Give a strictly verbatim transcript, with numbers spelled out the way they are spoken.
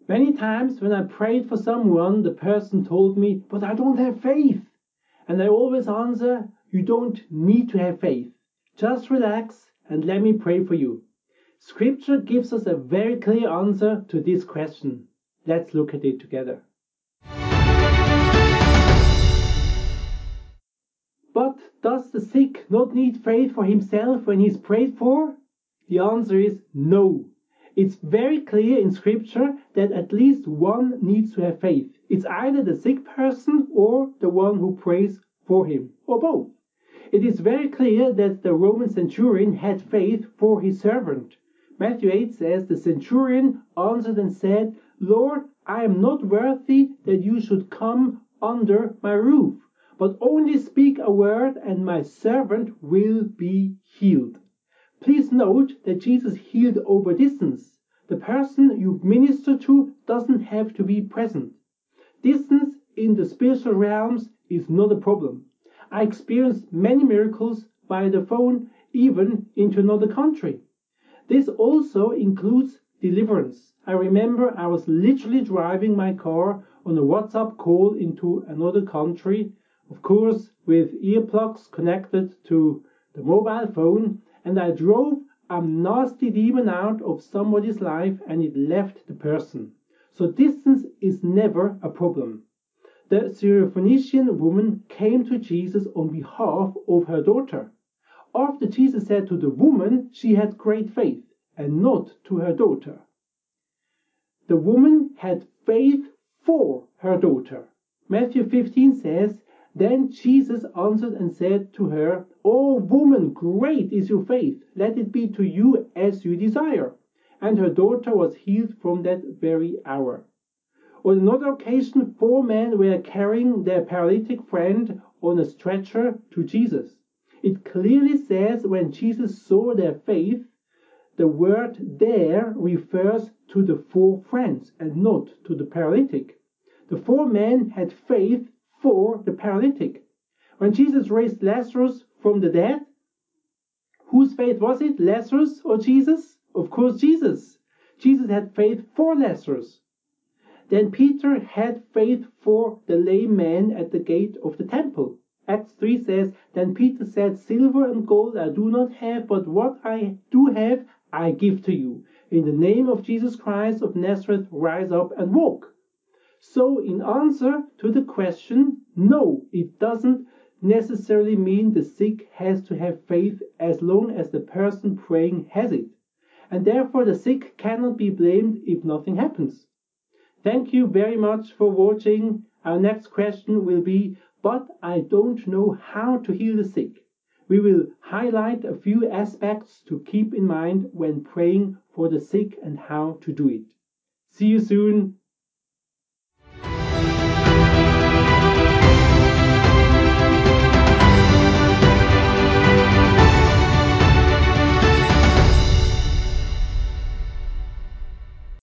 Many times when I prayed for someone, the person told me, but I don't have faith. And I always answer, you don't need to have faith. Just relax and let me pray for you. Scripture gives us a very clear answer to this question. Let's look at it together. But does the sick not need faith for himself when he's prayed for? The answer is no. It's very clear in Scripture that at least one needs to have faith. It's either the sick person or the one who prays for him, or both. It is very clear that the Roman centurion had faith for his servant. Matthew eight says, the centurion answered and said, Lord, I am not worthy that you should come under my roof, but only speak a word and my servant will be healed. Please note that Jesus healed over distance. The person you minister to doesn't have to be present. Distance in the spiritual realms is not a problem. I experienced many miracles by the phone, even into another country. This also includes deliverance. I remember I was literally driving my car on a WhatsApp call into another country, of course with earplugs connected to the mobile phone, and I drove a nasty demon out of somebody's life and it left the person. So distance is never a problem. The Syrophoenician woman came to Jesus on behalf of her daughter. After Jesus said to the woman she had great faith, and not to her daughter. The woman had faith for her daughter. Matthew fifteen says, Then Jesus answered and said to her, O woman, great is your faith, let it be to you as you desire. And her daughter was healed from that very hour. On another occasion, four men were carrying their paralytic friend on a stretcher to Jesus. It clearly says when Jesus saw their faith, the word there refers to the four friends and not to the paralytic. The four men had faith for the paralytic. When Jesus raised Lazarus from the dead, whose faith was it, Lazarus or Jesus? Of course Jesus. Jesus had faith for Lazarus. Then Peter had faith for the lame man at the gate of the temple. Acts three says, Then Peter said, Silver and gold I do not have, but what I do have, I give to you. In the name of Jesus Christ of Nazareth, rise up and walk. So in answer to the question, no, it doesn't necessarily mean the sick has to have faith as long as the person praying has it. And therefore the sick cannot be blamed if nothing happens. Thank you very much for watching. Our next question will be, but I don't know how to heal the sick. We will highlight a few aspects to keep in mind when praying for the sick and how to do it. See you soon.